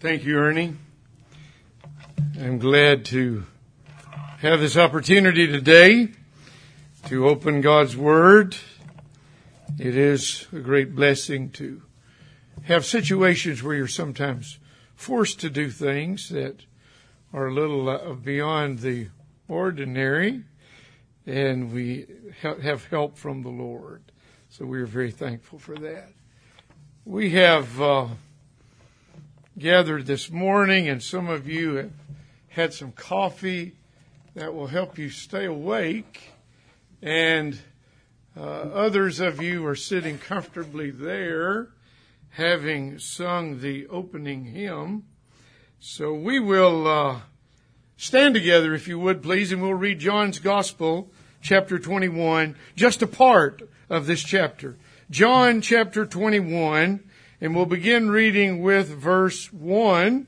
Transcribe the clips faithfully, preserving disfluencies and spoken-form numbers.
Thank you, Ernie. I'm glad to have this opportunity today to open God's Word. It is a great blessing to have situations where you're sometimes forced to do things that are a little uh, beyond the ordinary, and we ha- have help from the Lord. So we are very thankful for that. We have uh, gathered this morning, and some of you have had some coffee that will help you stay awake, and uh, others of you are sitting comfortably there, having sung the opening hymn. So we will uh, stand together, if you would, please, and we'll read John's Gospel, chapter twenty-one, just a part of this chapter. John chapter twenty-one, and we'll begin reading with verse one.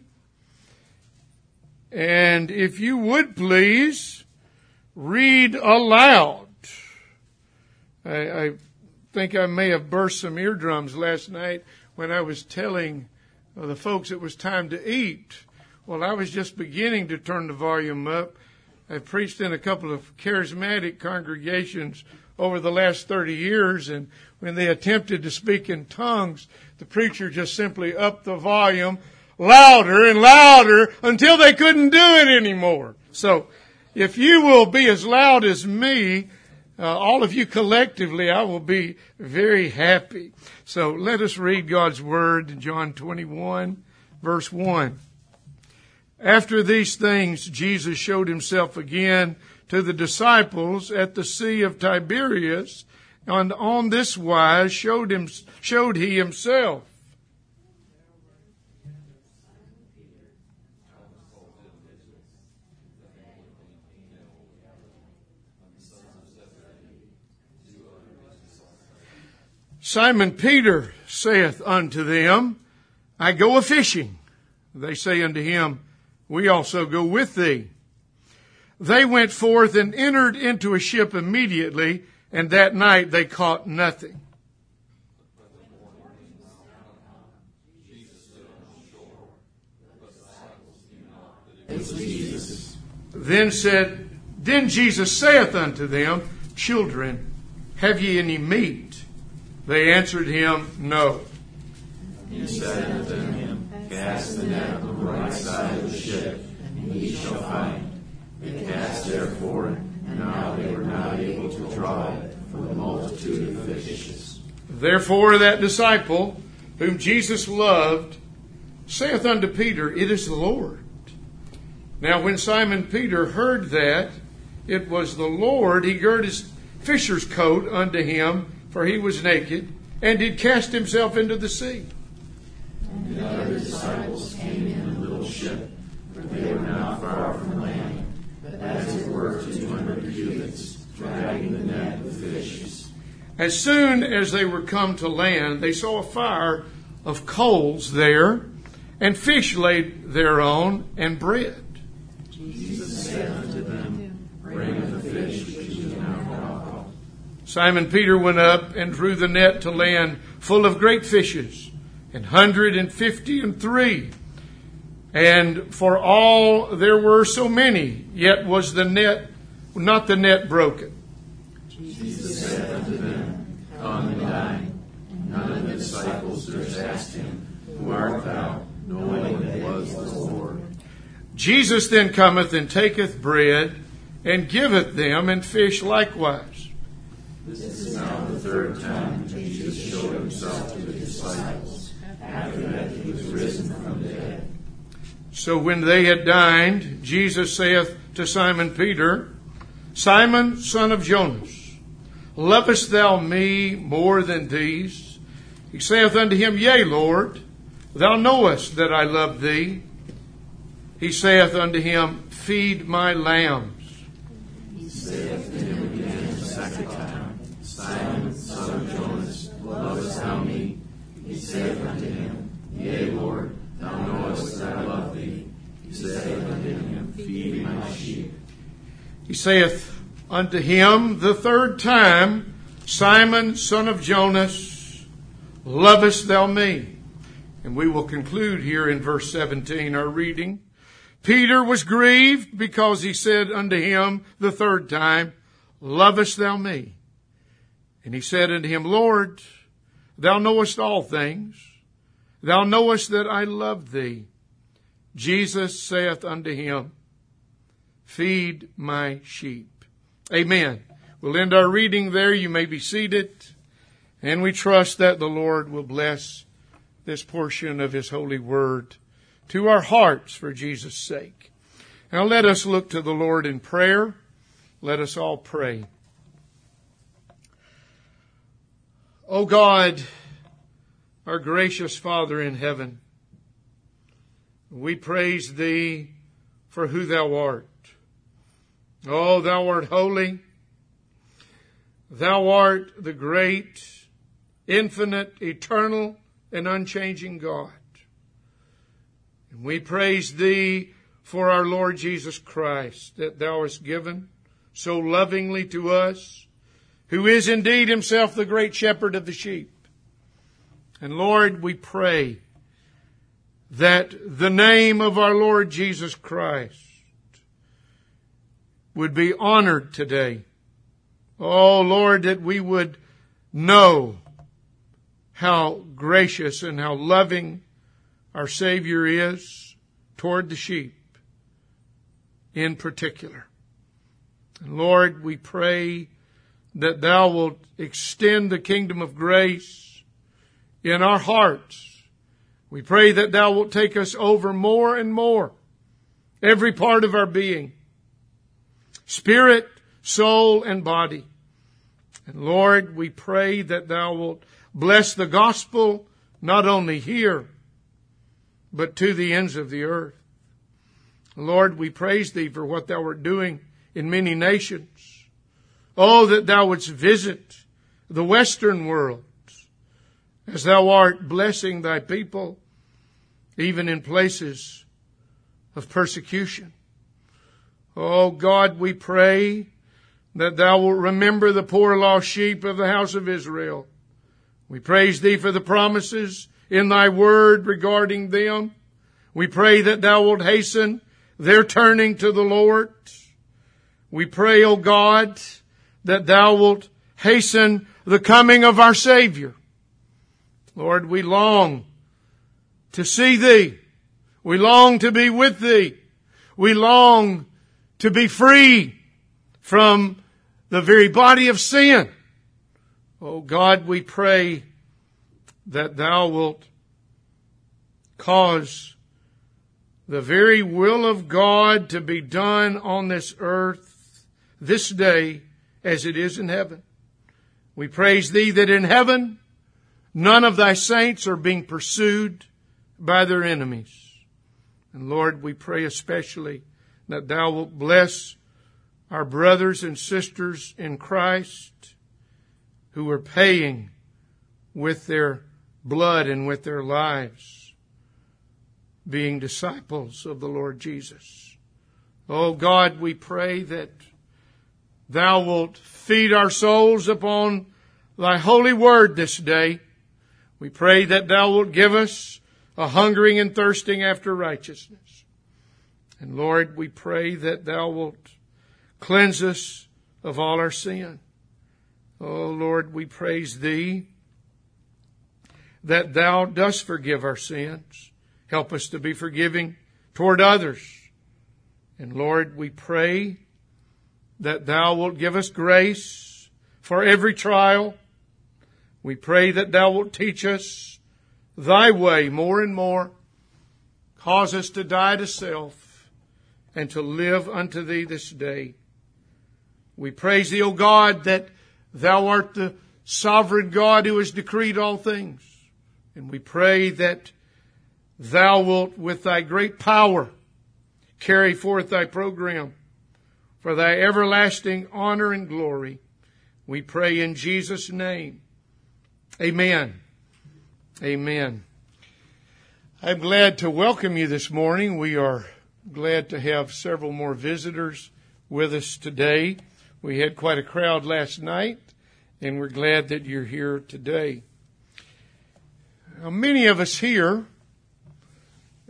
And if you would please, read aloud. I, I think I may have burst some eardrums last night when I was telling the folks it was time to eat. Well, I was just beginning to turn the volume up. I've preached in a couple of charismatic congregations over the last thirty years, and when they attempted to speak in tongues, the preacher just simply upped the volume louder and louder until they couldn't do it anymore. So if you will be as loud as me, uh, all of you collectively, I will be very happy. So let us read God's Word in John twenty-one, verse one. After these things, Jesus showed himself again to the disciples at the Sea of Tiberias, and on this wise showed him, showed he himself. Simon Peter saith unto them, I go a-fishing. They say unto him, we also go with thee. They went forth and entered into a ship immediately, and that night they caught nothing. Then said, Then Jesus saith unto them, Children, have ye any meat? They answered him, No. He said unto them, Cast the net on the right side of the ship, and ye shall find. They cast therefore, and now they were not able to draw it for the multitude of fishes. Therefore that disciple, whom Jesus loved, saith unto Peter, It is the Lord. Now when Simon Peter heard that it was the Lord, he girt his fisher's coat unto him, for he was naked, and did cast himself into the sea. And the other disciples came in a little ship, for they were not far from land, but as it were two hundred cubits, dragging the net of fishes. As soon as they were come to land, they saw a fire of coals there, and fish laid thereon, and bread. Jesus said unto them, Bring of the fish which ye now caught. Simon Peter went up and drew the net to land full of great fishes, an hundred and fifty and three. And for all there were so many, yet was the net, not the net broken. Jesus said unto them, Come and dine. None of the disciples durst ask him, Who art thou? Knowing that it was the Lord. Jesus then cometh and taketh bread, and giveth them, and fish likewise. This is now the third time Jesus showed himself to the disciples, after that he was risen from the dead. So when they had dined, Jesus saith to Simon Peter, Simon, son of Jonas, lovest thou me more than these? He saith unto him, Yea, Lord, thou knowest that I love thee. He saith unto him, Feed my lambs. He saith to him again the second time, Simon, son of Jonas, lovest thou me? He saith unto him, Yea, Lord, thou knowest that I love thee. He saith unto him, Feed my sheep. He saith unto him the third time, Simon, son of Jonas, lovest thou me? And we will conclude here in verse seventeen our reading. Peter was grieved because he said unto him the third time, Lovest thou me? And he said unto him, Lord, thou knowest all things. Thou knowest that I love thee. Jesus saith unto him, Feed my sheep. Amen. We'll end our reading there. You may be seated. And we trust that the Lord will bless this portion of His holy word to our hearts for Jesus' sake. Now let us look to the Lord in prayer. Let us all pray. O God, our gracious Father in heaven, we praise Thee for who Thou art. Oh, Thou art holy. Thou art the great, infinite, eternal, and unchanging God. And we praise Thee for our Lord Jesus Christ, that Thou hast given so lovingly to us, who is indeed Himself the great shepherd of the sheep. And Lord, we pray that the name of our Lord Jesus Christ would be honored today. Oh, Lord, that we would know how gracious and how loving our Savior is toward the sheep in particular. And Lord, we pray that Thou wilt extend the kingdom of grace in our hearts. We pray that Thou wilt take us over more and more, every part of our being, spirit, soul, and body. And Lord, we pray that Thou wilt bless the gospel not only here, but to the ends of the earth. Lord, we praise Thee for what Thou art doing in many nations. Oh, that Thou wouldst visit the Western world as Thou art blessing Thy people, even in places of persecution. Oh, God, we pray that Thou wilt remember the poor lost sheep of the house of Israel. We praise Thee for the promises in Thy word regarding them. We pray that Thou wilt hasten their turning to the Lord. We pray, O God, that Thou wilt hasten the coming of our Savior. Lord, we long to see Thee. We long to be with Thee. We long to be free from the very body of sin. Oh God, we pray that Thou wilt cause the very will of God to be done on this earth this day as it is in heaven. We praise Thee that in heaven none of Thy saints are being pursued by their enemies. And Lord, we pray especially that Thou wilt bless our brothers and sisters in Christ who are paying with their blood and with their lives, being disciples of the Lord Jesus. Oh God, we pray that Thou wilt feed our souls upon Thy holy word this day. We pray that Thou wilt give us a hungering and thirsting after righteousness. And Lord, we pray that Thou wilt cleanse us of all our sin. Oh Lord, we praise Thee that Thou dost forgive our sins. Help us to be forgiving toward others. And Lord, we pray that Thou wilt give us grace for every trial. We pray that Thou wilt teach us Thy way more and more. Cause us to die to self and to live unto Thee this day. We praise Thee, O God, that Thou art the sovereign God who has decreed all things. And we pray that Thou wilt, with Thy great power, carry forth Thy program for Thy everlasting honor and glory. We pray in Jesus' name. Amen. Amen. I'm glad to welcome you this morning. We are glad to have several more visitors with us today. We had quite a crowd last night, and we're glad that you're here today. Now, many of us here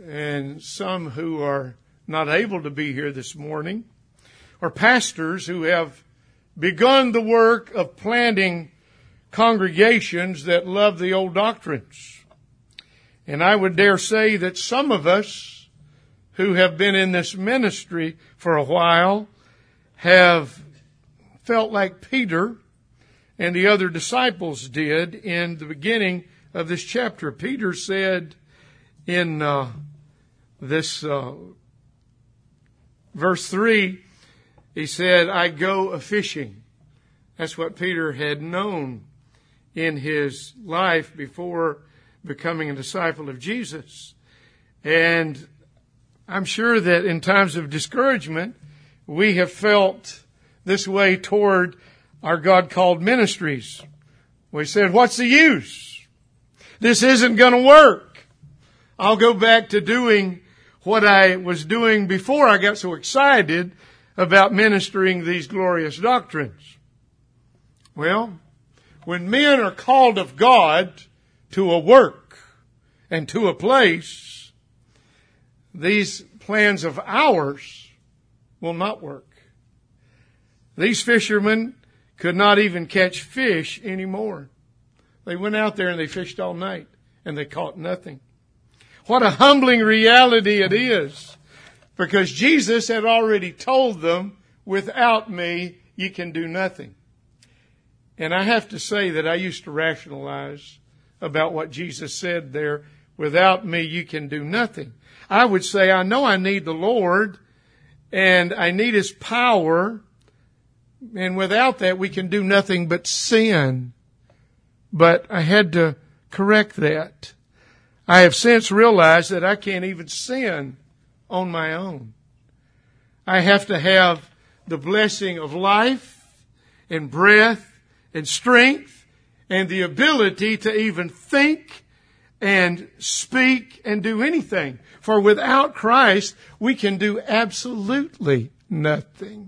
and some who are not able to be here this morning, or pastors who have begun the work of planting congregations that love the old doctrines. And I would dare say that some of us who have been in this ministry for a while have felt like Peter and the other disciples did in the beginning of this chapter. Peter said in uh, this uh, verse three, he said, I go a-fishing. That's what Peter had known in his life before becoming a disciple of Jesus. And I'm sure that in times of discouragement, we have felt this way toward our God-called ministries. We said, what's the use? This isn't going to work. I'll go back to doing what I was doing before I got so excited about ministering these glorious doctrines. Well, when men are called of God to a work and to a place, these plans of ours will not work. These fishermen could not even catch fish anymore. They went out there and they fished all night and they caught nothing. What a humbling reality it is, because Jesus had already told them, without me, you can do nothing. And I have to say that I used to rationalize about what Jesus said there, without me, you can do nothing. I would say, I know I need the Lord and I need His power, and without that we can do nothing but sin. But I had to correct that. I have since realized that I can't even sin on my own. I have to have the blessing of life and breath and strength and the ability to even think and speak and do anything. For without Christ, we can do absolutely nothing.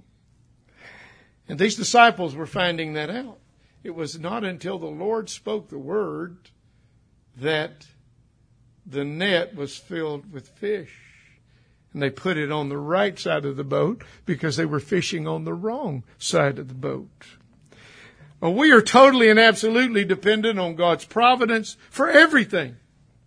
And these disciples were finding that out. It was not until the Lord spoke the word that the net was filled with fish. And they put it on the right side of the boat because they were fishing on the wrong side of the boat. Well, we are totally and absolutely dependent on God's providence for everything.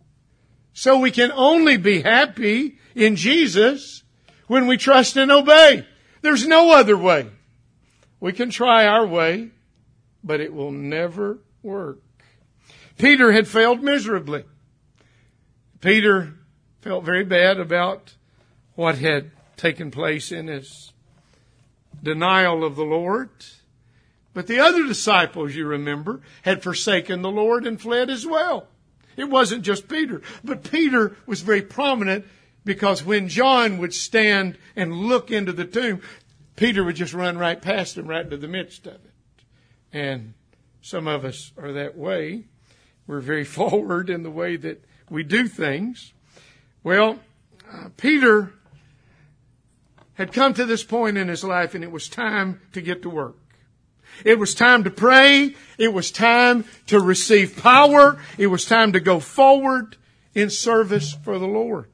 So we can only be happy in Jesus when we trust and obey. There's no other way. We can try our way, but it will never work. Peter had failed miserably. Peter felt very bad about what had taken place in his denial of the Lord. But the other disciples, you remember, had forsaken the Lord and fled as well. It wasn't just Peter. But Peter was very prominent because when John would stand and look into the tomb, Peter would just run right past him, right into the midst of it. And some of us are that way. We're very forward in the way that we do things. Well, uh, Peter had come to this point in his life, and it was time to get to work. It was time to pray. It was time to receive power. It was time to go forward in service for the Lord.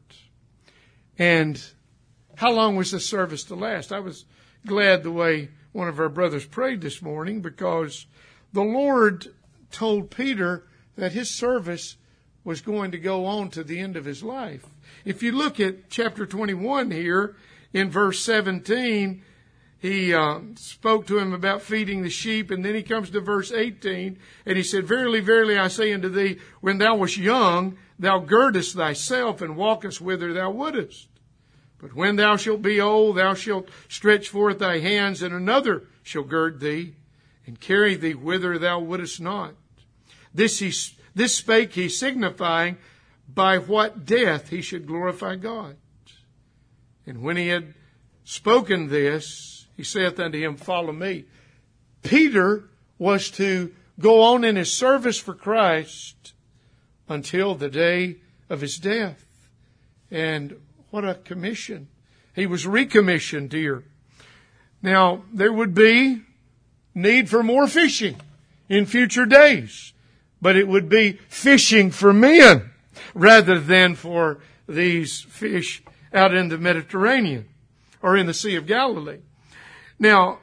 And how long was this service to last? I was glad the way one of our brothers prayed this morning, because the Lord told Peter that his service was going to go on to the end of his life. If you look at chapter twenty-one here, in verse seventeen, he uh, spoke to him about feeding the sheep, and then he comes to verse eighteen, and he said, Verily, verily, I say unto thee, when thou wast young, thou girdest thyself, and walkest whither thou wouldest. But when thou shalt be old, thou shalt stretch forth thy hands, and another shall gird thee, and carry thee whither thou wouldest not. This he This spake he, signifying by what death he should glorify God. And when he had spoken this, he saith unto him, Follow me. Peter was to go on in his service for Christ until the day of his death. And what a commission. He was recommissioned here. Now, there would be need for more fishing in future days. But it would be fishing for men rather than for these fish out in the Mediterranean or in the Sea of Galilee. Now,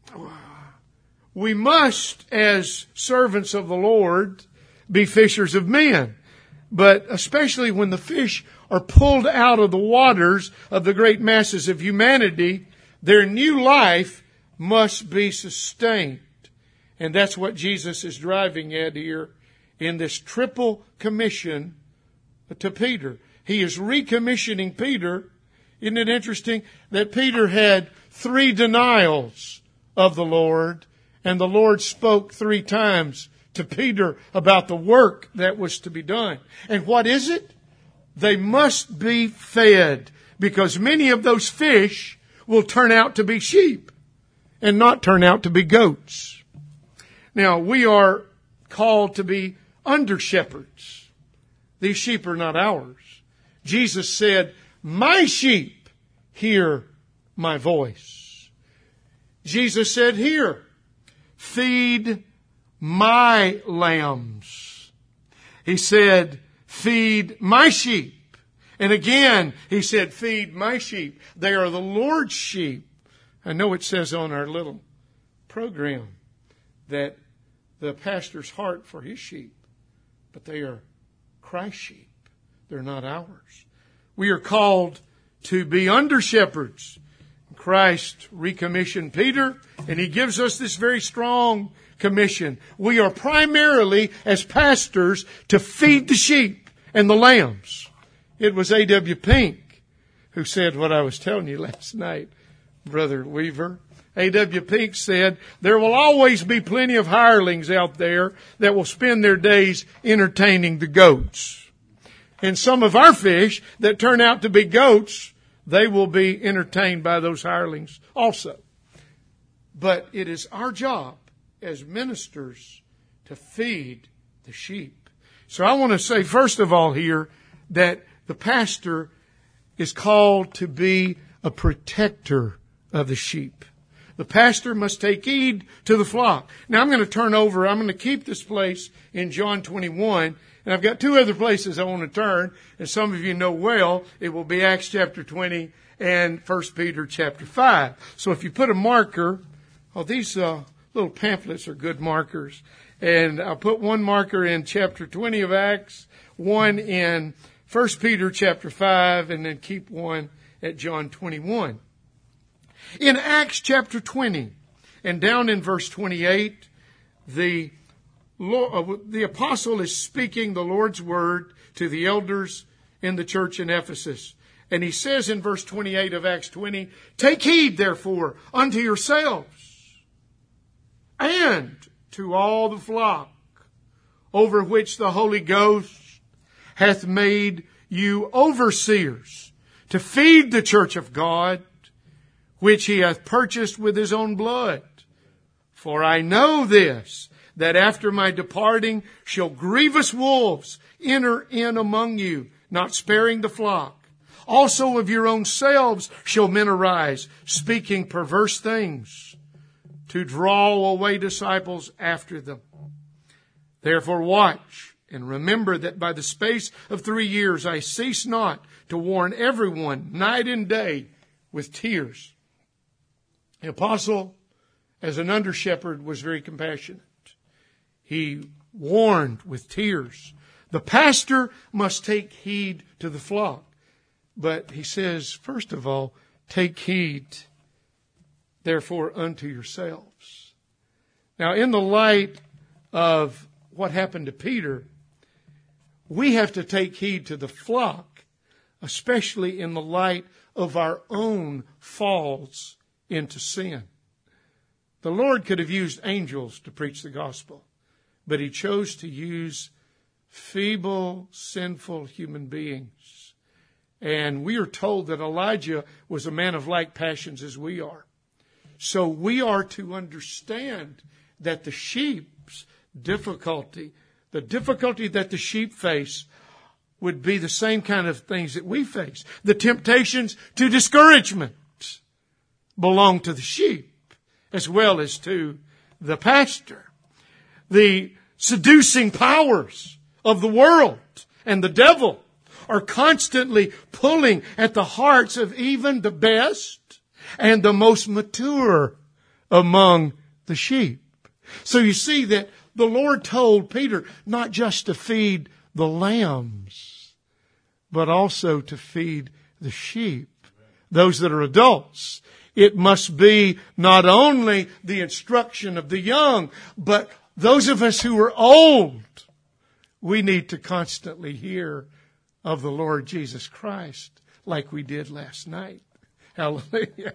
we must, as servants of the Lord, be fishers of men. But especially when the fish are pulled out of the waters of the great masses of humanity, their new life must be sustained. And that's what Jesus is driving at here in this triple commission to Peter. He is recommissioning Peter. Isn't it interesting that Peter had three denials of the Lord, and the Lord spoke three times to Peter about the work that was to be done. And what is it? They must be fed, because many of those fish will turn out to be sheep and not turn out to be goats. Now, we are called to be under shepherds. These sheep are not ours. Jesus said, "My sheep hear my voice." Jesus said here, "Feed my lambs." He said, "Feed my sheep." And again, he said, "Feed my sheep." They are the Lord's sheep. I know it says on our little program that the pastor's heart for his sheep, but they are Christ's sheep. They're not ours. We are called to be under shepherds. Christ recommissioned Peter, and he gives us this very strong commission. We are primarily, as pastors, to feed the sheep and the lambs. It was A W Pink who said what I was telling you last night, Brother Weaver. A W Pink said, "There will always be plenty of hirelings out there that will spend their days entertaining the goats. And some of our fish that turn out to be goats, they will be entertained by those hirelings also." But it is our job as ministers to feed the sheep. So I want to say, first of all here, that the pastor is called to be a protector of the sheep. The pastor must take heed to the flock. Now I'm going to turn over, I'm going to keep this place in John twenty-one, and I've got two other places I want to turn, and some of you know well, it will be Acts chapter twenty and First Peter chapter five. So if you put a marker, oh, these uh, little pamphlets are good markers, and I'll put one marker in chapter twenty of Acts, one in First Peter chapter five, and then keep one at John twenty-one. In Acts chapter twenty, and down in verse twenty-eight, the Lord, the apostle is speaking the Lord's word to the elders in the church in Ephesus. And he says in verse twenty-eight of Acts twenty, "Take heed, therefore, unto yourselves and to all the flock over which the Holy Ghost hath made you overseers, to feed the church of God, which he hath purchased with his own blood. For I know this, that after my departing shall grievous wolves enter in among you, not sparing the flock. Also of your own selves shall men arise, speaking perverse things, to draw away disciples after them. Therefore watch, and remember that by the space of three years I cease not to warn everyone night and day with tears." The apostle, as an under-shepherd, was very compassionate. He warned with tears. The pastor must take heed to the flock. But he says, first of all, take heed, therefore, unto yourselves. Now, in the light of what happened to Peter, we have to take heed to the flock, especially in the light of our own falls into sin. The Lord could have used angels to preach the gospel, but he chose to use feeble, sinful human beings. And we are told that Elijah was a man of like passions as we are. So we are to understand that the sheep's difficulty, the difficulty that the sheep face, would be the same kind of things that we face. The temptations to discouragement belong to the sheep as well as to the pastor. The seducing powers of the world and the devil are constantly pulling at the hearts of even the best and the most mature among the sheep. So you see that the Lord told Peter not just to feed the lambs, but also to feed the sheep, those that are adults. It must be not only the instruction of the young, but those of us who are old. We need to constantly hear of the Lord Jesus Christ like we did last night. Hallelujah.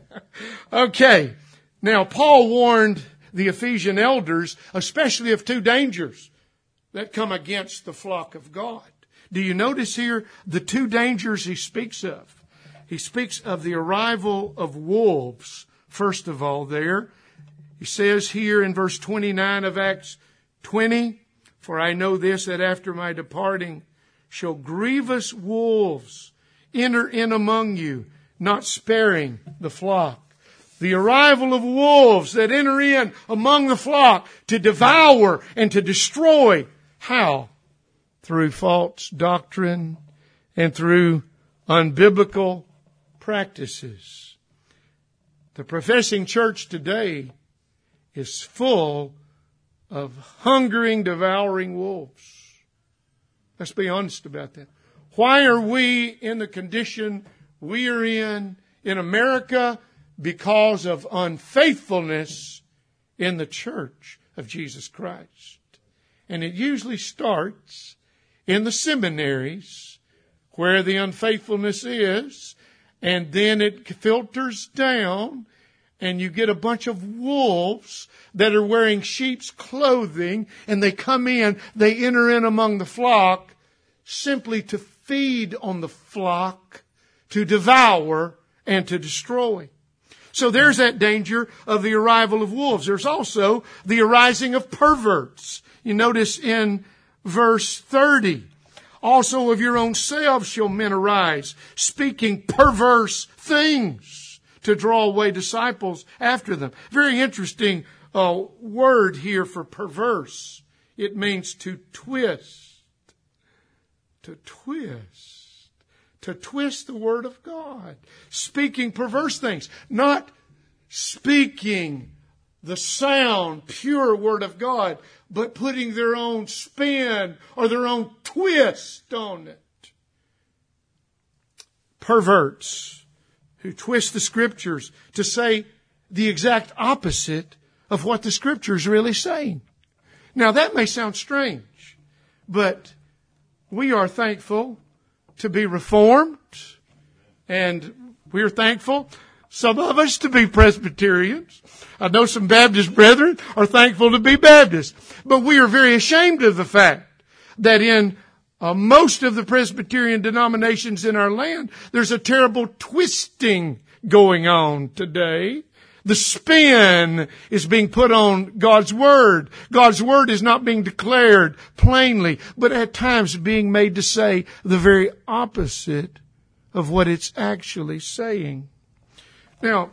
Okay. Now, Paul warned the Ephesian elders, especially of two dangers that come against the flock of God. Do you notice here the two dangers he speaks of? He speaks of the arrival of wolves, first of all there. He says here in verse twenty-nine of Acts twenty, "For I know this, that after my departing shall grievous wolves enter in among you, not sparing the flock." The arrival of wolves that enter in among the flock to devour and to destroy. How? Through false doctrine and through unbiblical practices. The professing church today is full of hungering, devouring wolves. Let's be honest about that. Why are we in the condition we are in in America? Because of unfaithfulness in the church of Jesus Christ. And it usually starts in the seminaries where the unfaithfulness is, and then it filters down, and you get a bunch of wolves that are wearing sheep's clothing, and they come in, they enter in among the flock simply to feed on the flock, to devour, and to destroy. So there's that danger of the arrival of wolves. There's also the arising of perverts. You notice in verse thirty, "Also of your own selves shall men arise, speaking perverse things to draw away disciples after them." Very interesting uh, word here for perverse. It means to twist. To twist. To twist the word of God. Speaking perverse things. Not speaking the sound, pure word of God, but putting their own spin or their own twist on it. Perverts who twist the scriptures to say the exact opposite of what the scripture is really saying. Now that may sound strange, but we are thankful to be Reformed, and we're thankful, some of us, to be Presbyterians. I know some Baptist brethren are thankful to be Baptists, but we are very ashamed of the fact that in uh, most of the Presbyterian denominations in our land, there's a terrible twisting going on today. The spin is being put on God's Word. God's Word is not being declared plainly, but at times being made to say the very opposite of what it's actually saying. Now,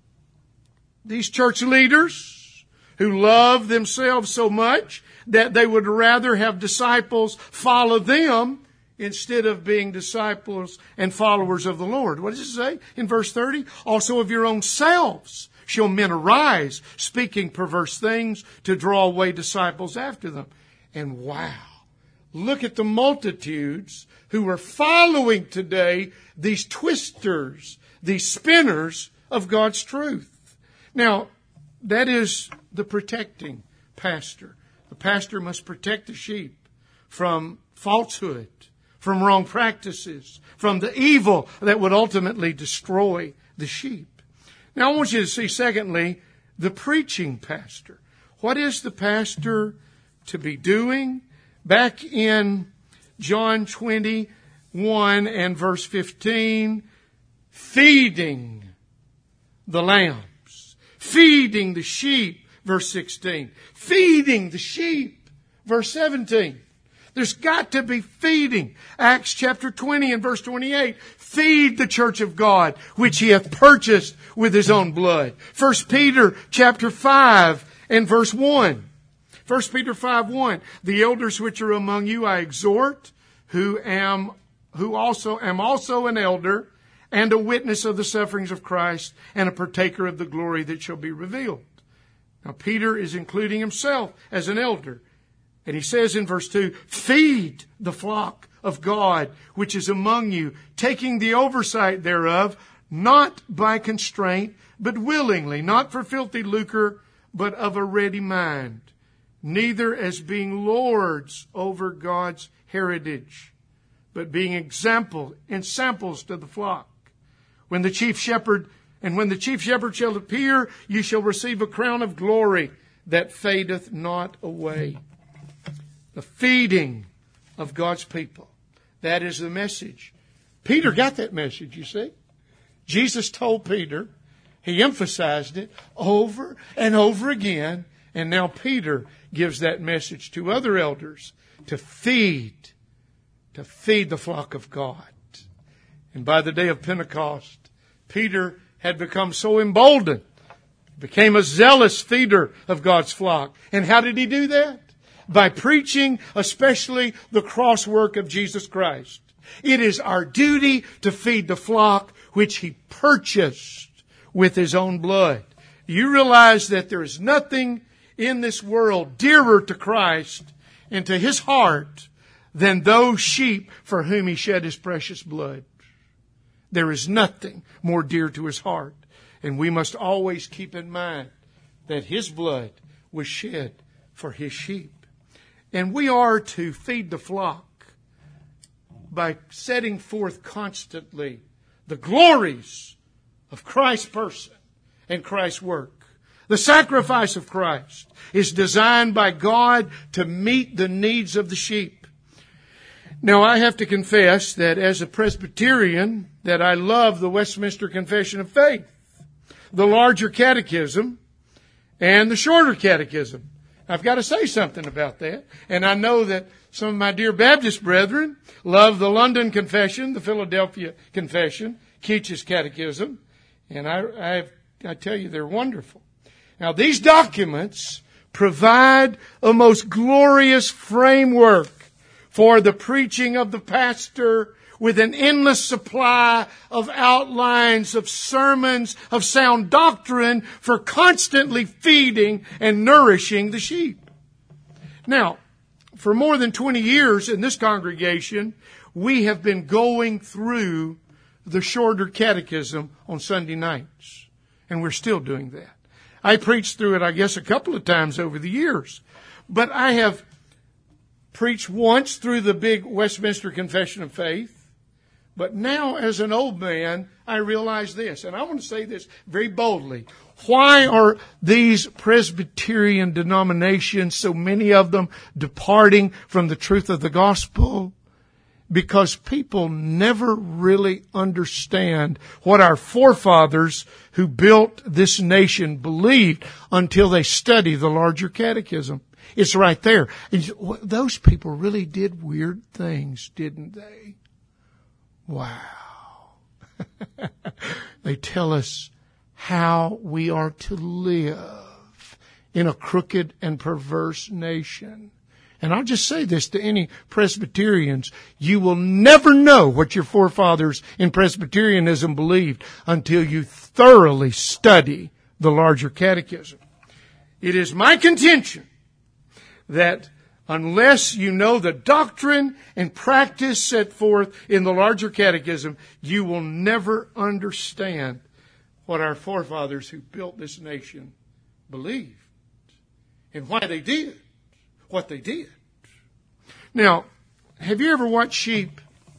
these church leaders who love themselves so much that they would rather have disciples follow them instead of being disciples and followers of the Lord. What does it say in verse thirty? "Also of your own selves shall men arise, speaking perverse things to draw away disciples after them." And wow, look at the multitudes who are following today these twisters, these spinners of God's truth. Now, that is the protecting pastor. The pastor must protect the sheep from falsehood, from wrong practices, from the evil that would ultimately destroy the sheep. Now, I want you to see, secondly, the preaching pastor. What is the pastor to be doing? Back in John twenty-one and verse fifteen, feeding the lambs, feeding the sheep, verse sixteen, feeding the sheep, verse seventeen. There's got to be feeding. Acts chapter twenty and verse twenty-eight. Feed the church of God, which he hath purchased with his own blood. First Peter chapter five and verse one. First Peter five one. The elders which are among you I exhort, who am who also am also an elder and a witness of the sufferings of Christ and a partaker of the glory that shall be revealed. Now, Peter is including himself as an elder. And he says in verse two, feed the flock of God, which is among you, taking the oversight thereof, not by constraint, but willingly, not for filthy lucre, but of a ready mind, neither as being lords over God's heritage, but being example and samples to the flock. When the chief shepherd, and when the chief shepherd shall appear, you shall receive a crown of glory that fadeth not away. The feeding of God's people. That is the message. Peter got that message, you see. Jesus told Peter, he emphasized it over and over again, and now Peter gives that message to other elders to feed, to feed the flock of God. And by the day of Pentecost, Peter had become so emboldened, became a zealous feeder of God's flock. And how did he do that? By preaching especially the cross work of Jesus Christ. It is our duty to feed the flock which he purchased with his own blood. You realize that there is nothing in this world dearer to Christ and to his heart than those sheep for whom he shed his precious blood. There is nothing more dear to his heart. And we must always keep in mind that his blood was shed for his sheep. And we are to feed the flock by setting forth constantly the glories of Christ's person and Christ's work. The sacrifice of Christ is designed by God to meet the needs of the sheep. Now, I have to confess that as a Presbyterian, that I love the Westminster Confession of Faith, the larger catechism, and the shorter catechism. I've got to say something about that. And I know that some of my dear Baptist brethren love the London Confession, the Philadelphia Confession, Keach's Catechism. And I, I, I tell you, they're wonderful. Now, these documents provide a most glorious framework for the preaching of the pastor, with an endless supply of outlines, of sermons, of sound doctrine for constantly feeding and nourishing the sheep. Now, for more than twenty years in this congregation, we have been going through the shorter catechism on Sunday nights. And we're still doing that. I preached through it, I guess, a couple of times over the years. But I have preached once through the big Westminster Confession of Faith. But now, as an old man, I realize this, and I want to say this very boldly. Why are these Presbyterian denominations, so many of them, departing from the truth of the gospel? Because people never really understand what our forefathers who built this nation believed until they study the larger catechism. It's right there. And those people really did weird things, didn't they? Wow. They tell us how we are to live in a crooked and perverse nation. And I'll just say this to any Presbyterians. You will never know what your forefathers in Presbyterianism believed until you thoroughly study the larger catechism. It is my contention that unless you know the doctrine and practice set forth in the larger catechism, you will never understand what our forefathers who built this nation believed and why they did what they did. Now, have you ever watched sheep?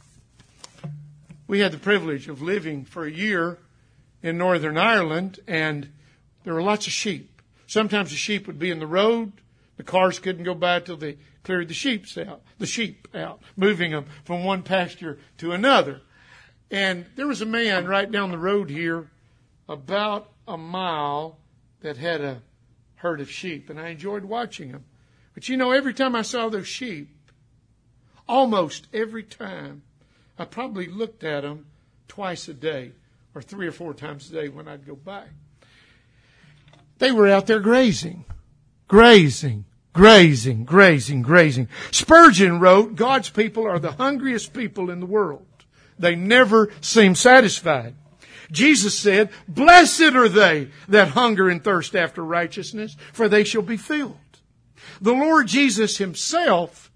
We had the privilege of living for a year in Northern Ireland, and there were lots of sheep. Sometimes the sheep would be in the road. The cars couldn't go by till they cleared the sheep out, the sheep out, moving them from one pasture to another. And there was a man right down the road here, about a mile, that had a herd of sheep, and I enjoyed watching him. But you know, every time I saw those sheep, almost every time, I probably looked at them twice a day, or three or four times a day when I'd go by. They were out there grazing. Grazing, Grazing, grazing, grazing. Spurgeon wrote, God's people are the hungriest people in the world. They never seem satisfied. Jesus said, blessed are they that hunger and thirst after righteousness, for they shall be filled. The Lord Jesus Himself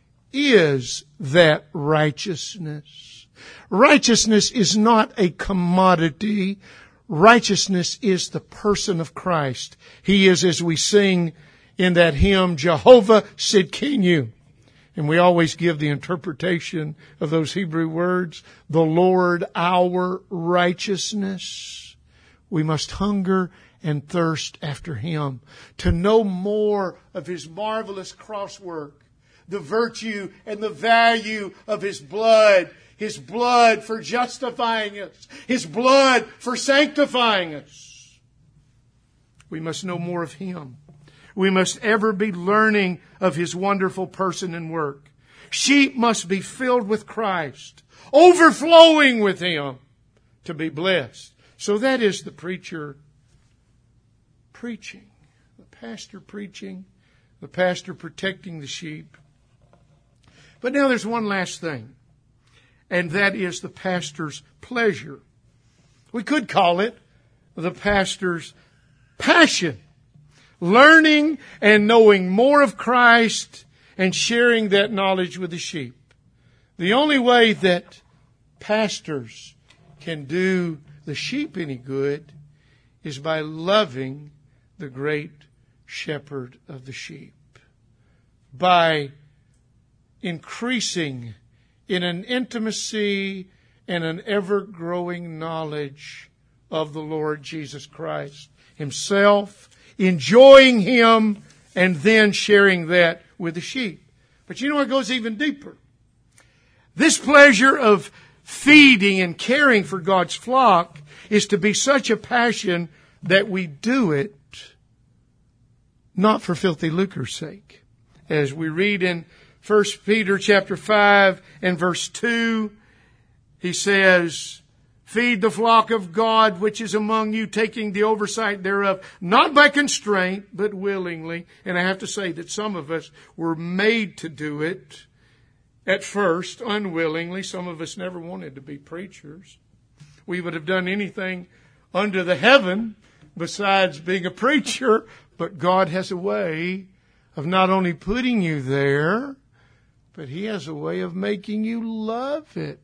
is that righteousness. Righteousness is not a commodity. Righteousness is the person of Christ. He is, as we sing in that hymn, Jehovah Sidkenu. And we always give the interpretation of those Hebrew words, the Lord our righteousness. We must hunger and thirst after Him, to know more of His marvelous cross work, the virtue and the value of His blood, His blood for justifying us, His blood for sanctifying us. We must know more of Him. We must ever be learning of His wonderful person and work. Sheep must be filled with Christ, overflowing with Him to be blessed. So that is the preacher preaching, the pastor preaching, the pastor protecting the sheep. But now there's one last thing, and that is the pastor's pleasure. We could call it the pastor's passion. Learning and knowing more of Christ and sharing that knowledge with the sheep. The only way that pastors can do the sheep any good is by loving the great shepherd of the sheep. By increasing in an intimacy and an ever-growing knowledge of the Lord Jesus Christ Himself, enjoying Him, and then sharing that with the sheep. But you know what goes even deeper? This pleasure of feeding and caring for God's flock is to be such a passion that we do it not for filthy lucre's sake. As we read in First Peter chapter five and verse two, he says, feed the flock of God which is among you, taking the oversight thereof, not by constraint, but willingly. And I have to say that some of us were made to do it at first, unwillingly. Some of us never wanted to be preachers. We would have done anything under the heaven besides being a preacher. But God has a way of not only putting you there, but He has a way of making you love it.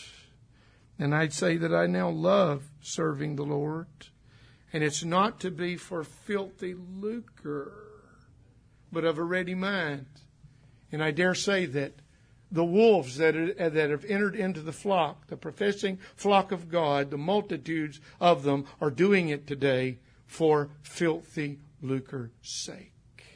And I'd say that I now love serving the Lord. And it's not to be for filthy lucre, but of a ready mind. And I dare say that the wolves that, are, that have entered into the flock, the professing flock of God, the multitudes of them are doing it today for filthy lucre's sake.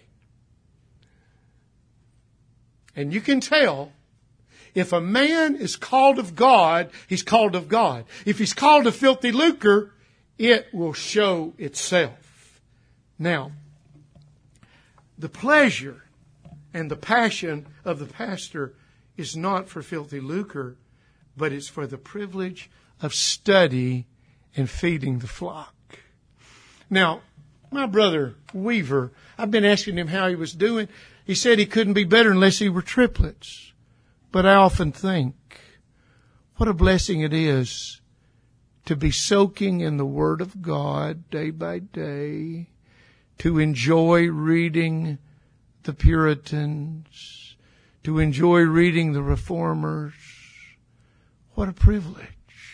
And you can tell, if a man is called of God, he's called of God. If he's called of filthy lucre, it will show itself. Now, the pleasure and the passion of the pastor is not for filthy lucre, but it's for the privilege of study and feeding the flock. Now, my brother Weaver, I've been asking him how he was doing. He said he couldn't be better unless he were triplets. But I often think, what a blessing it is to be soaking in the Word of God day by day, to enjoy reading the Puritans, to enjoy reading the Reformers. What a privilege.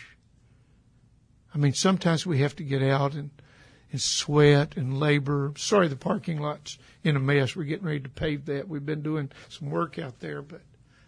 I mean, sometimes we have to get out and, and sweat and labor. Sorry, the parking lot's in a mess. We're getting ready to pave that. We've been doing some work out there, but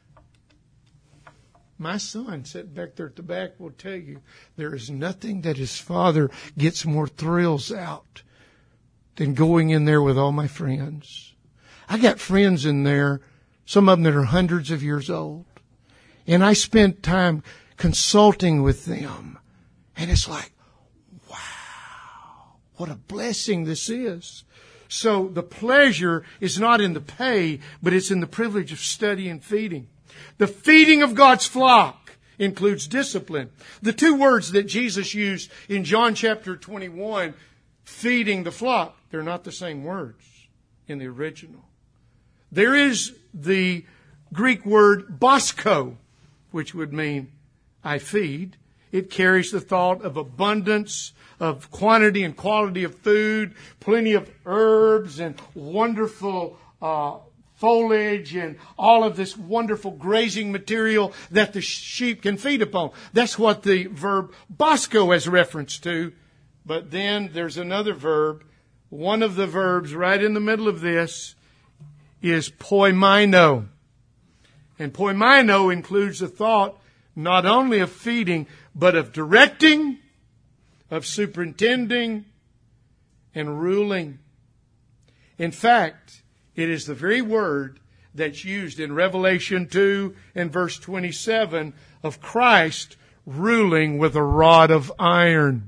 my son sitting back there at the back will tell you there is nothing that his father gets more thrills out than going in there with all my friends. I got friends in there, some of them that are hundreds of years old, and I spent time consulting with them. And it's like, wow, what a blessing this is. So the pleasure is not in the pay, but it's in the privilege of study and feeding. The feeding of God's flock includes discipline. The two words that Jesus used in John chapter twenty-one, feeding the flock, they're not the same words in the original. There is the Greek word bosko, which would mean I feed. It carries the thought of abundance, of quantity and quality of food, plenty of herbs and wonderful uh, foliage and all of this wonderful grazing material that the sheep can feed upon. That's what the verb bosko has reference to. But then there's another verb. One of the verbs right in the middle of this is poimaino. And poimaino includes the thought not only of feeding, but of directing, of superintending, and ruling. In fact, it is the very word that's used in Revelation two and verse twenty-seven of Christ ruling with a rod of iron.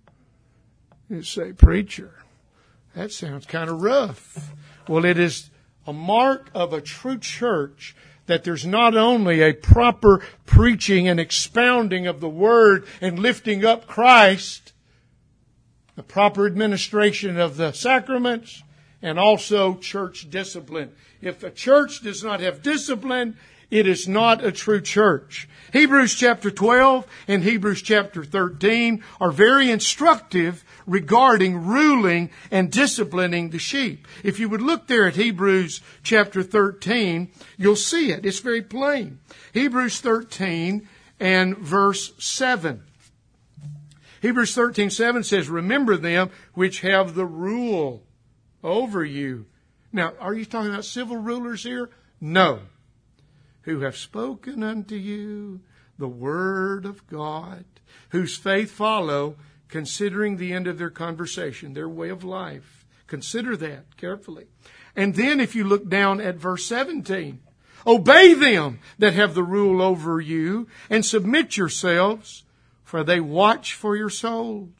You say, preacher, that sounds kind of rough. Well, it is a mark of a true church that there's not only a proper preaching and expounding of the Word and lifting up Christ, the proper administration of the sacraments, and also church discipline. If a church does not have discipline, it is not a true church. Hebrews chapter twelve and Hebrews chapter thirteen are very instructive regarding ruling and disciplining the sheep. If you would look there at Hebrews chapter thirteen, you'll see it. It's very plain. Hebrews thirteen and verse seven. Hebrews thirteen seven says, remember them which have the rule over you. Now, are you talking about civil rulers here? No. Who have spoken unto you the word of God, whose faith follow, considering the end of their conversation, their way of life. Consider that carefully. And then if you look down at verse seventeen, obey them that have the rule over you, and submit yourselves, for they watch for your souls,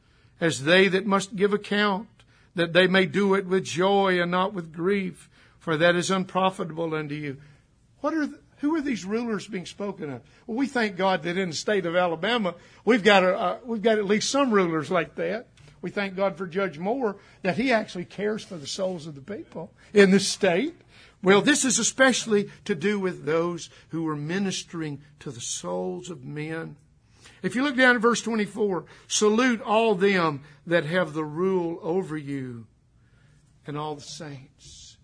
as they that must give account, that they may do it with joy and not with grief, for that is unprofitable unto you. What are the, who are these rulers being spoken of? Well, we thank God that in the state of Alabama, we've got a, uh, we've got at least some rulers like that. We thank God for Judge Moore that he actually cares for the souls of the people in this state. Well, this is especially to do with those who are ministering to the souls of men. If you look down at verse twenty-four, salute all them that have the rule over you and all the saints.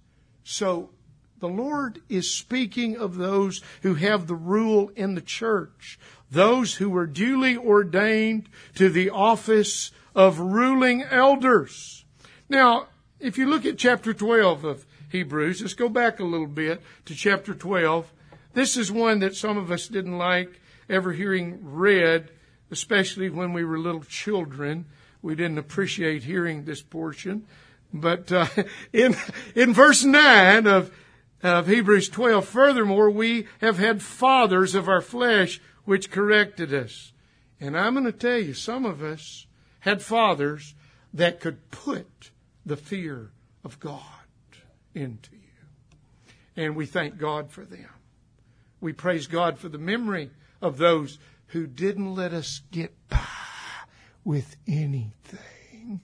So the Lord is speaking of those who have the rule in the church, those who are duly ordained to the office of ruling elders. Now, if you look at chapter twelve of Hebrews, let's go back a little bit to chapter twelve. This is one that some of us didn't like ever hearing read, especially when we were little children. We didn't appreciate hearing this portion. But uh, in in verse nine of of Hebrews twelve, furthermore, we have had fathers of our flesh which corrected us. And I'm going to tell you, some of us had fathers that could put the fear of God into you. And we thank God for them. We praise God for the memory of those who didn't let us get by with anything.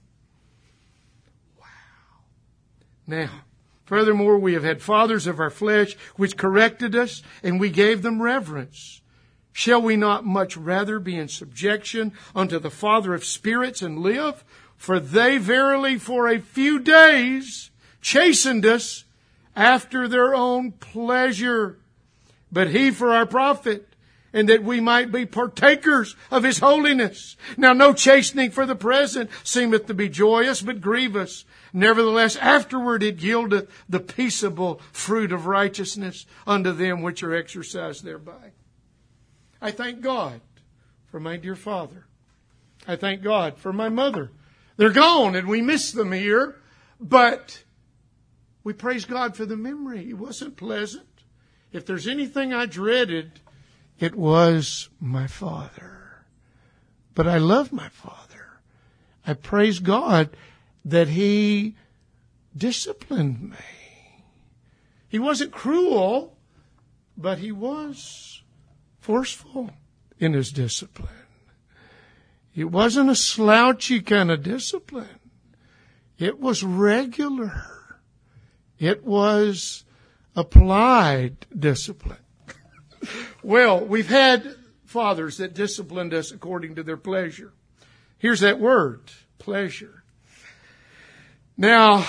Wow. Now, furthermore, we have had fathers of our flesh which corrected us, and we gave them reverence. Shall we not much rather be in subjection unto the Father of spirits and live? For they verily for a few days chastened us after their own pleasure, but he for our profit, and that we might be partakers of his holiness. Now no chastening for the present seemeth to be joyous, but grievous. Nevertheless, afterward it yieldeth the peaceable fruit of righteousness unto them which are exercised thereby. I thank God for my dear father. I thank God for my mother. They're gone and we miss them here, but we praise God for the memory. It wasn't pleasant. If there's anything I dreaded, it was my father. But I love my father. I praise God that he disciplined me. He wasn't cruel, but he was forceful in his discipline. It wasn't a slouchy kind of discipline. It was regular. It was applied discipline. Well, we've had fathers that disciplined us according to their pleasure. Here's that word, pleasure. Now,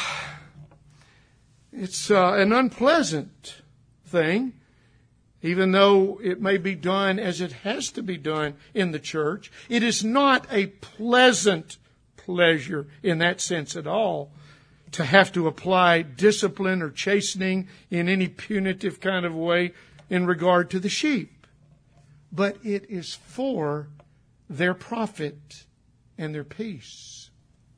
it's uh, an unpleasant thing, even though it may be done as it has to be done in the church. It is not a pleasant pleasure in that sense at all, to have to apply discipline or chastening in any punitive kind of way in regard to the sheep. But it is for their profit and their peace.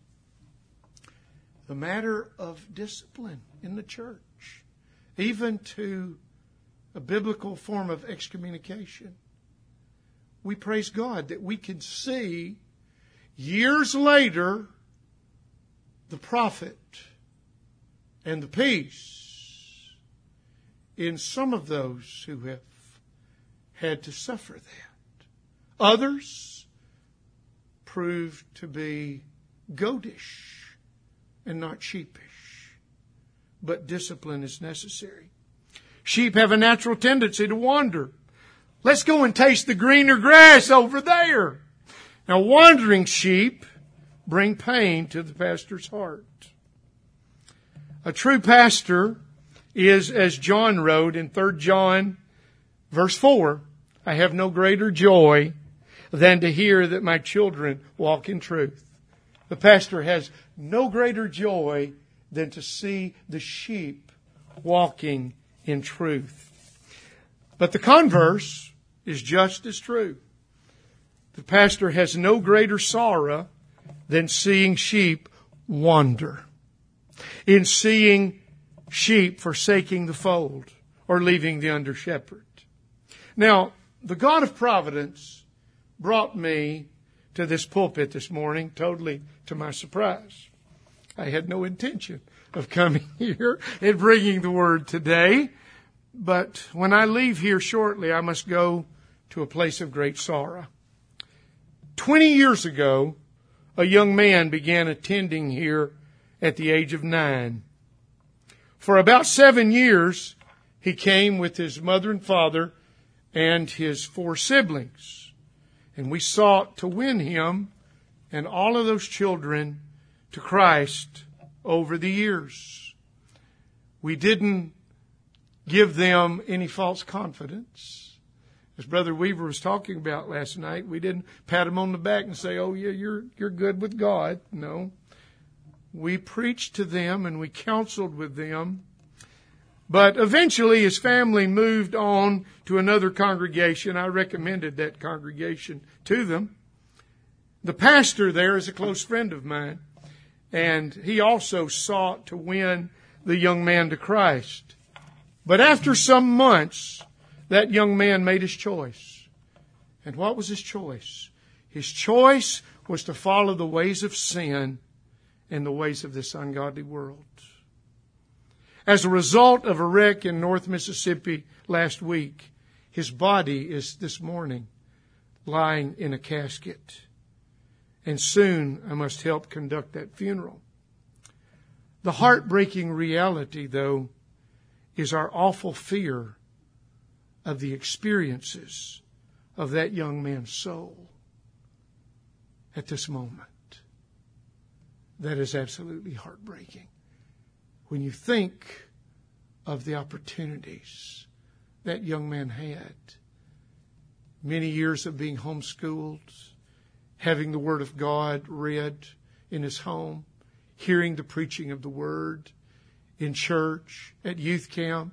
The matter of discipline in the church, even to a biblical form of excommunication. We praise God that we can see years later the profit and the peace in some of those who have had to suffer that. Others proved to be goatish and not sheepish. But discipline is necessary. Sheep have a natural tendency to wander. Let's go and taste the greener grass over there. Now, wandering sheep bring pain to the pastor's heart. A true pastor is, as John wrote in Third John, verse four, I have no greater joy than to hear that my children walk in truth. The pastor has no greater joy than to see the sheep walking in truth. But the converse is just as true. The pastor has no greater sorrow than seeing sheep wander, in seeing sheep forsaking the fold or leaving the under shepherd. Now, the God of providence brought me to this pulpit this morning, totally to my surprise. I had no intention of coming here and bringing the word today, but when I leave here shortly, I must go to a place of great sorrow. Twenty years ago, a young man began attending here at the age of nine. For about seven years, he came with his mother and father and his four siblings. And we sought to win him and all of those children to Christ over the years. We didn't give them any false confidence. As Brother Weaver was talking about last night, we didn't pat him on the back and say, oh, yeah, you're you're good with God. No. We preached to them and we counseled with them. But eventually his family moved on to another congregation. I recommended that congregation to them. The pastor there is a close friend of mine, and he also sought to win the young man to Christ. But after some months, that young man made his choice. And what was his choice? His choice was to follow the ways of sin and the ways of this ungodly world. As a result of a wreck in North Mississippi last week, his body is this morning lying in a casket. And soon I must help conduct that funeral. The heartbreaking reality, though, is our awful fear of the experiences of that young man's soul at this moment. That is absolutely heartbreaking. When you think of the opportunities that young man had, many years of being homeschooled, having the Word of God read in his home, hearing the preaching of the Word in church, at youth camp,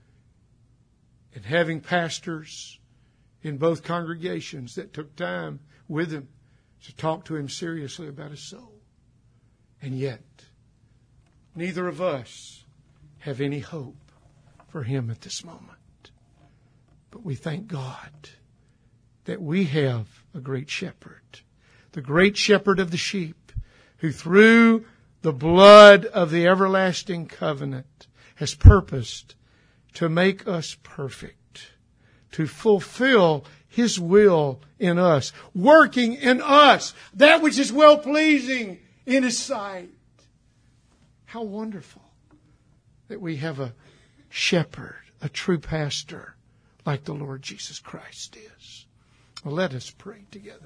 and having pastors in both congregations that took time with him to talk to him seriously about his soul. And yet, neither of us have any hope for him at this moment. But we thank God that we have a great shepherd, the great shepherd of the sheep, who through the blood of the everlasting covenant has purposed to make us perfect, to fulfill His will in us, working in us that which is well-pleasing in His sight. How wonderful that we have a shepherd, a true pastor like the Lord Jesus Christ is. Well, let us pray together.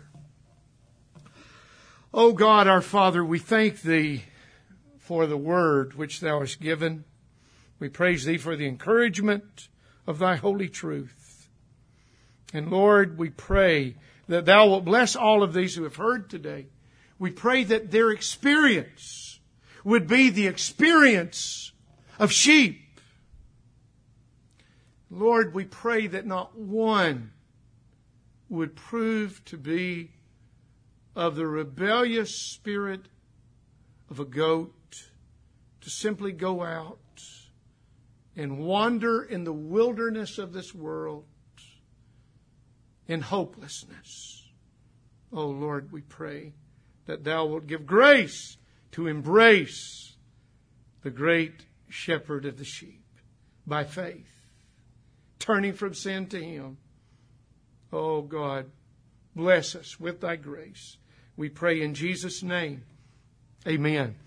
O God, our Father, we thank Thee for the word which Thou hast given. We praise Thee for the encouragement of Thy holy truth. And Lord, we pray that Thou wilt bless all of these who have heard today. We pray that their experience would be the experience of sheep. Lord, we pray that not one would prove to be of the rebellious spirit of a goat, to simply go out and wander in the wilderness of this world in hopelessness. Oh Lord, we pray that Thou wilt give grace to embrace the great shepherd of the sheep by faith, turning from sin to Him. Oh God, bless us with Thy grace. We pray in Jesus' name. Amen.